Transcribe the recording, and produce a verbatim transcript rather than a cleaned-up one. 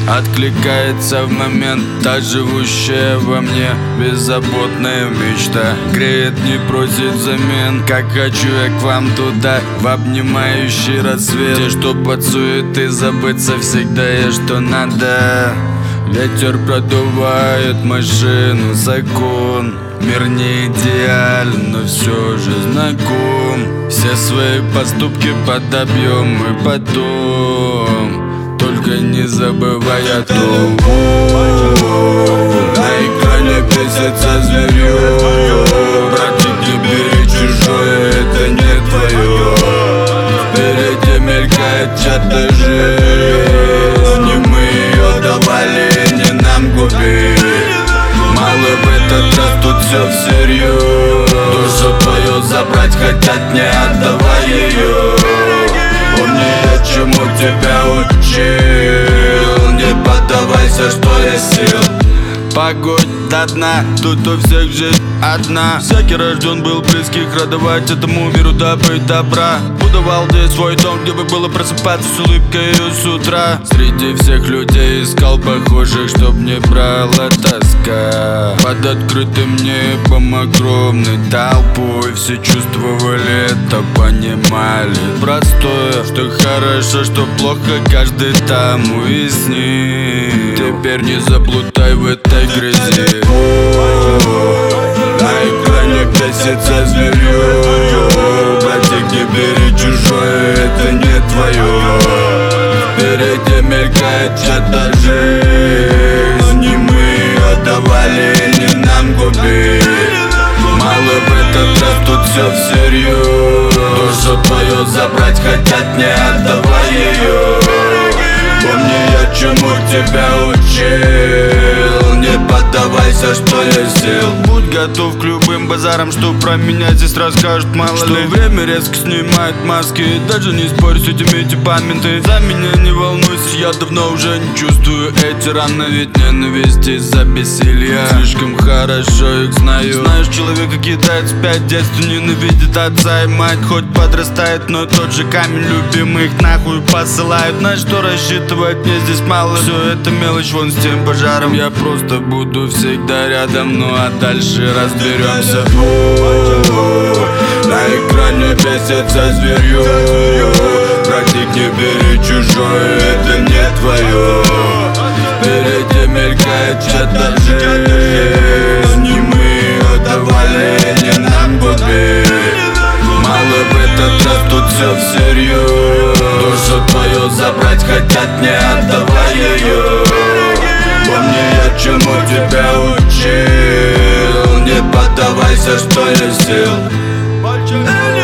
Откликается в момент та живущая во мне беззаботная мечта. Греет, не просит взамен. Как хочу я к вам туда, в обнимающий рассвет. Те, что под суеты, забыться всегда я что надо. Ветер продувает машину, закон. Мир не идеален, но все же знаком. Все свои поступки подобьем мы потом. Только не забывай о том. На экране бесится зверье. Братик, не бери чужое, это не твое. Впереди мелькает чья-то жизнь, не мы ее давали, не нам губить. Мало в этот раз, тут все всерьез. Душу твою забрать хотят, не отдавай ее. Помни, я чему тебя учил. Не поддавайся, что есть сил. Погодь до дна, тут у всех жизнь одна. Всякий рожден был близких, радовать этому миру добыть добра. Будовал здесь свой дом, где бы было просыпаться с улыбкой с утра. Среди всех людей искал похожих, чтоб не брала тоска. Под открытым небом огромной толпой все чувствовали это, понимали простое, что хорошо, что плохо, каждый там уяснил. Теперь не заплутай в этой грязи. На экране бесится зверье. Братик, не бери чужое, это не твое. Впереди мелькает чья-то жизнь, не мы ее давали, не нам губить. Мало в этот раз, тут все всерьез. Душу твою забрать хотят, не отдавай ее. Помни, я чему тебя учил. Не поддавайся, что есть сил. Будь готов к любым базарам, что про меня здесь расскажут, мало что ли. Время резко снимает маски, даже не спорь с этими типами. Ты за меня не волнуйся, я давно уже не чувствую эти раны. Ведь ненависть из-за бессилья, слишком хорошо их знаю. Знаешь, человека кидает спять, в детстве ненавидит отца и мать. Хоть подрастает, но тот же камень любимых нахуй посылают. На что рассчитывать, мне здесь мало. Все это мелочь, вон с тем пожаром. Я просто буду всегда рядом, ну а дальше разберемся. На экране бесится зверье. Братик, не бери чужое, это не твое. Впереди мелькает чья-то жизнь, не мы ее давали, не нам губить. Мало в этот раз, тут все всерьез. Душу твою забрать хотят, не отдавай ее. Помни, я чему тебя учил. Не поддавайся, что есть сил.